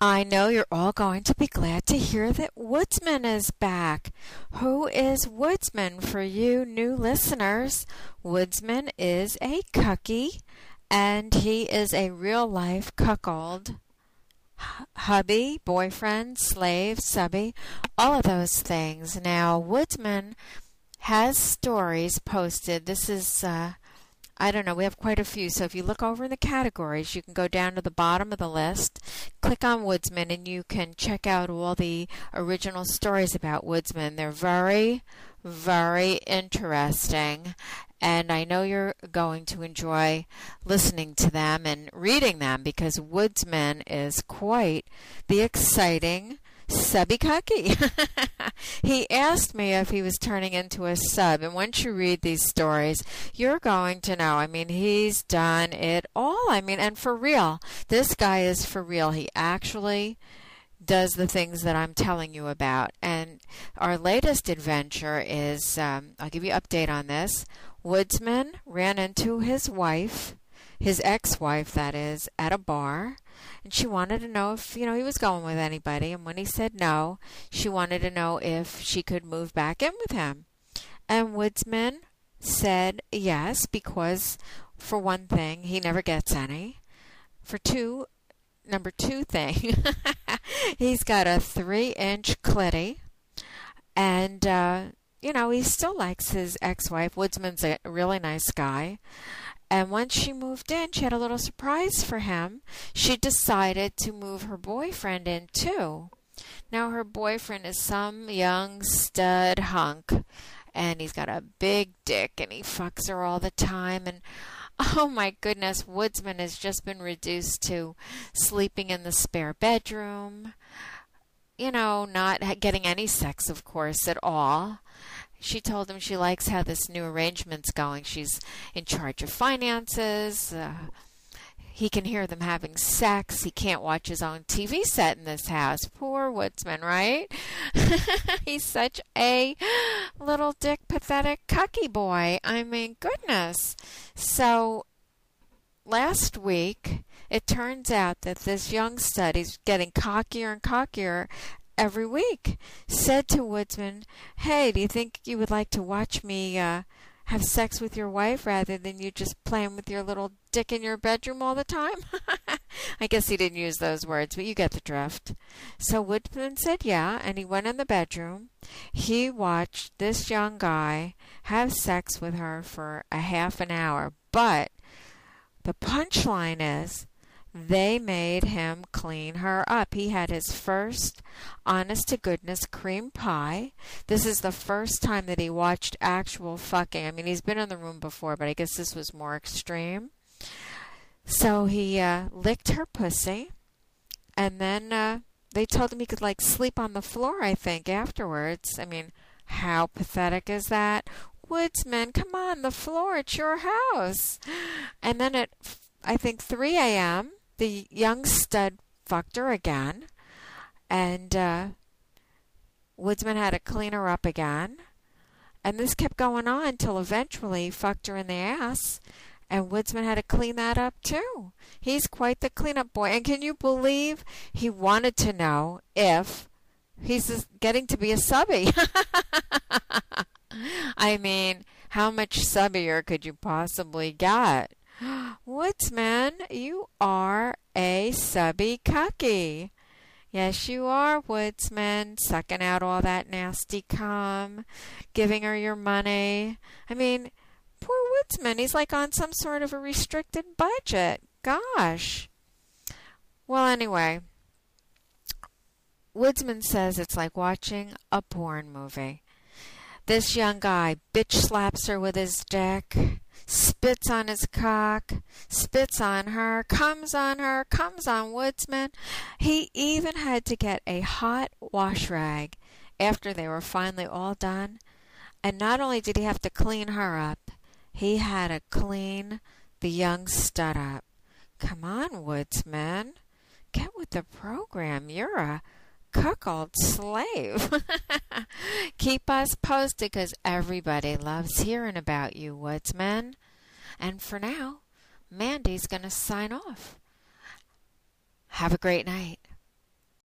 I know you're all going to be glad to hear that Woodsman is back. Who is Woodsman for you new listeners? Woodsman is a cuckie, and he is a real-life cuckold. Hubby, boyfriend, slave, subby, all of those things. Now, Woodsman has stories posted. This is I don't know, we have quite a few. So if you look over in the categories, you can go down to the bottom of the list, click on Woodsman, and you can check out all the original stories about Woodsman. They're very, very interesting, and I know you're going to enjoy listening to them and reading them because Woodsman is quite the exciting subby cookie. He asked me if he was turning into a sub, and once you read these stories, you're going to know. I mean, he's done it all. I mean, and for real. This guy is for real. He actually does the things that I'm telling you about. And our latest adventure is, I'll give you an update on this. Woodsman ran into his wife, his ex-wife, that is, at a bar. And she wanted to know if, he was going with anybody. And when he said no, she wanted to know if she could move back in with him. And Woodsman said yes, because for one thing, he never gets any. For number two thing, he's got a 3-inch clitty. And, he still likes his ex-wife. Woodsman's a really nice guy. And once she moved in, she had a little surprise for him. She decided to move her boyfriend in, too. Now, her boyfriend is some young stud hunk, and he's got a big dick, and he fucks her all the time. And, oh, my goodness, Woodsman has just been reduced to sleeping in the spare bedroom, not getting any sex, of course, at all. She told him she likes how this new arrangement's going. She's in charge of finances. He can hear them having sex. He can't watch his own TV set in this house. Poor Woodsman, right? He's such a little dick, pathetic, cucky boy. I mean, goodness. So last week, it turns out that this young stud, he's getting cockier and cockier every week, said to Woodsman, "Hey, do you think you would like to watch me have sex with your wife rather than you just playing with your little dick in your bedroom all the time?" I guess he didn't use those words, but you get the drift. So Woodsman said yeah, and he went in the bedroom. He watched this young guy have sex with her for a half an hour, but the punchline is they made him clean her up. He had his first honest-to-goodness cream pie. This is the first time that he watched actual fucking. I mean, he's been in the room before, but I guess this was more extreme. So he licked her pussy, and then they told him he could, sleep on the floor, I think, afterwards. I mean, how pathetic is that? Woodsman, come on, the floor, it's your house. And then at, I think, 3 a.m., the young stud fucked her again, and Woodsman had to clean her up again. And this kept going on until eventually he fucked her in the ass, and Woodsman had to clean that up too. He's quite the cleanup boy. And can you believe he wanted to know if he's getting to be a subby? I mean, how much subbier could you possibly get? Woodsman, you are a subby cucky. Yes, you are, Woodsman, sucking out all that nasty cum, giving her your money. I mean, poor Woodsman, he's like on some sort of a restricted budget. Gosh. Well, anyway, Woodsman says it's like watching a porn movie. This young guy bitch slaps her with his dick, spits on his cock, spits on her, comes on Woodsman. He even had to get a hot wash rag after they were finally all done. And not only did he have to clean her up, he had to clean the young stud up. Come on, Woodsman. Get with the program. You're a cuckold slave. Keep us posted because everybody loves hearing about you, Woodsman. And for now, Mandy's going to sign off. Have a great night.